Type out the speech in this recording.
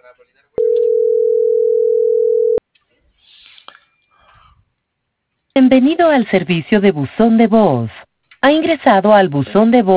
Bienvenido al servicio de buzón de voz. Ha ingresado al buzón de voz